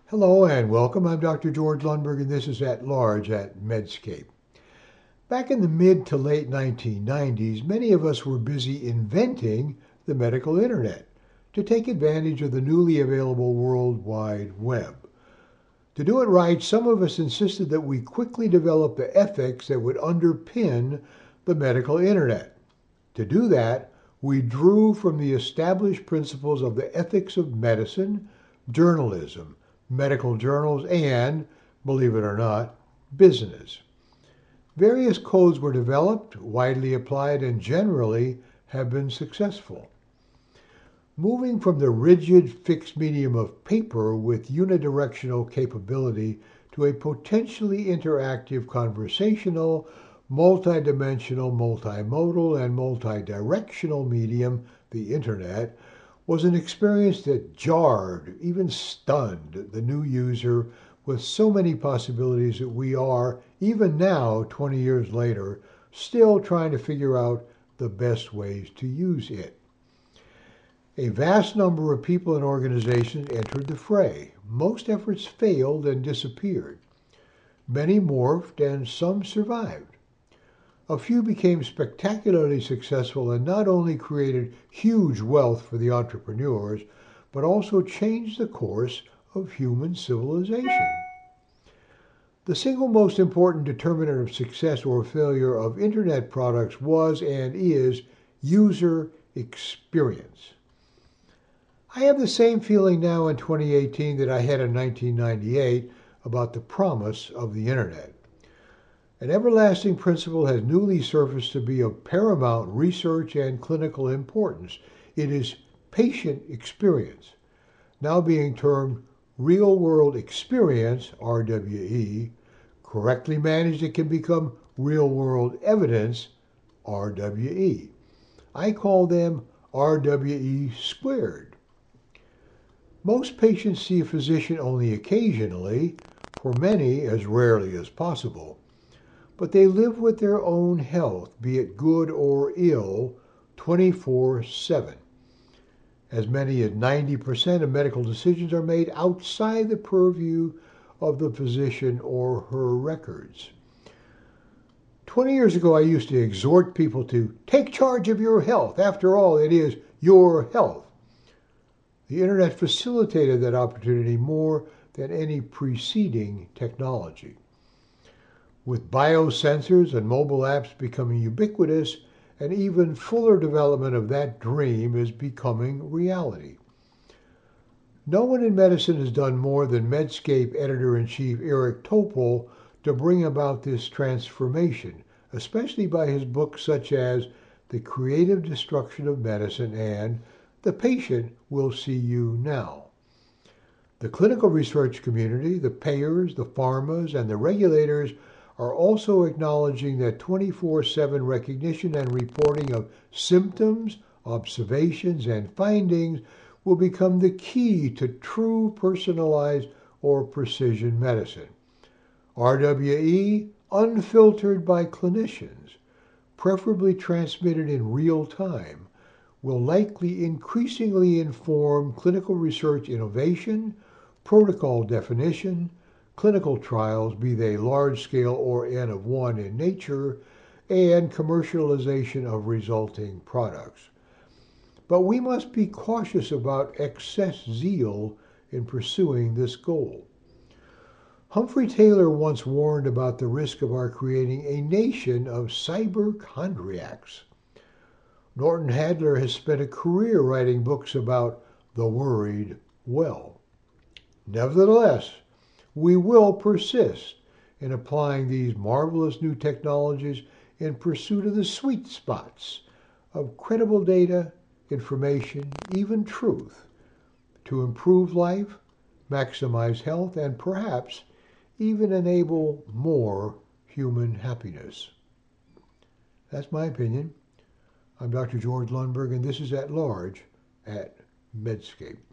Hello and welcome. I'm Dr. George Lundberg, and this is At Large at Medscape. Back in the mid to late 1990s, many of us were busy inventing the medical internet to take advantage of the newly available World Wide Web. To do it right, some of us insisted that we quickly develop the ethics that would underpin the medical internet. To do that, we drew from the established principles of the ethics of medicine, journalism, medical journals, and, believe it or not, business. Various codes were developed, widely applied, and generally have been successful. Moving from the rigid fixed medium of paper with unidirectional capability to a potentially interactive conversational, multidimensional, multimodal, and multidirectional medium, the internet, was an experience that jarred, even stunned, the new user with so many possibilities that we are, even now, 20 years later, still trying to figure out the best ways to use it. A vast number of people and organizations entered the fray. Most efforts failed and disappeared. Many morphed and some survived. A few became spectacularly successful and not only created huge wealth for the entrepreneurs, but also changed the course of human civilization. The single most important determinant of success or failure of Internet products was and is user experience. I have the same feeling now in 2018 that I had in 1998 about the promise of the Internet. An everlasting principle has newly surfaced to be of paramount research and clinical importance. It is patient experience, now being termed real-world experience, RWE. Correctly managed, it can become real-world evidence, RWE. I call them RWE squared. Most patients see a physician only occasionally, for many as rarely as possible. But they live with their own health, be it good or ill, 24/7. As many as 90% of medical decisions are made outside the purview of the physician or her records. 20 years ago, I used to exhort people to take charge of your health. After all, it is your health. The internet facilitated that opportunity more than any preceding technology. With biosensors and mobile apps becoming ubiquitous, an even fuller development of that dream is becoming reality. No one in medicine has done more than Medscape editor-in-chief Eric Topol to bring about this transformation, especially by his books such as The Creative Destruction of Medicine and The Patient Will See You Now. The clinical research community, the payers, the pharmas, and the regulators are also acknowledging that 24/7 recognition and reporting of symptoms, observations, and findings will become the key to true personalized or precision medicine. RWE, unfiltered by clinicians, preferably transmitted in real time, will likely increasingly inform clinical research innovation, protocol definition, clinical trials, be they large-scale or N of 1 in nature, and commercialization of resulting products. But we must be cautious about excess zeal in pursuing this goal. Humphrey Taylor once warned about the risk of our creating a nation of cyberchondriacs. Norton Hadler has spent a career writing books about the worried well. Nevertheless, we will persist in applying these marvelous new technologies in pursuit of the sweet spots of credible data, information, even truth, to improve life, maximize health, and perhaps even enable more human happiness. That's my opinion. I'm Dr. George Lundberg, and this is At Large at Medscape.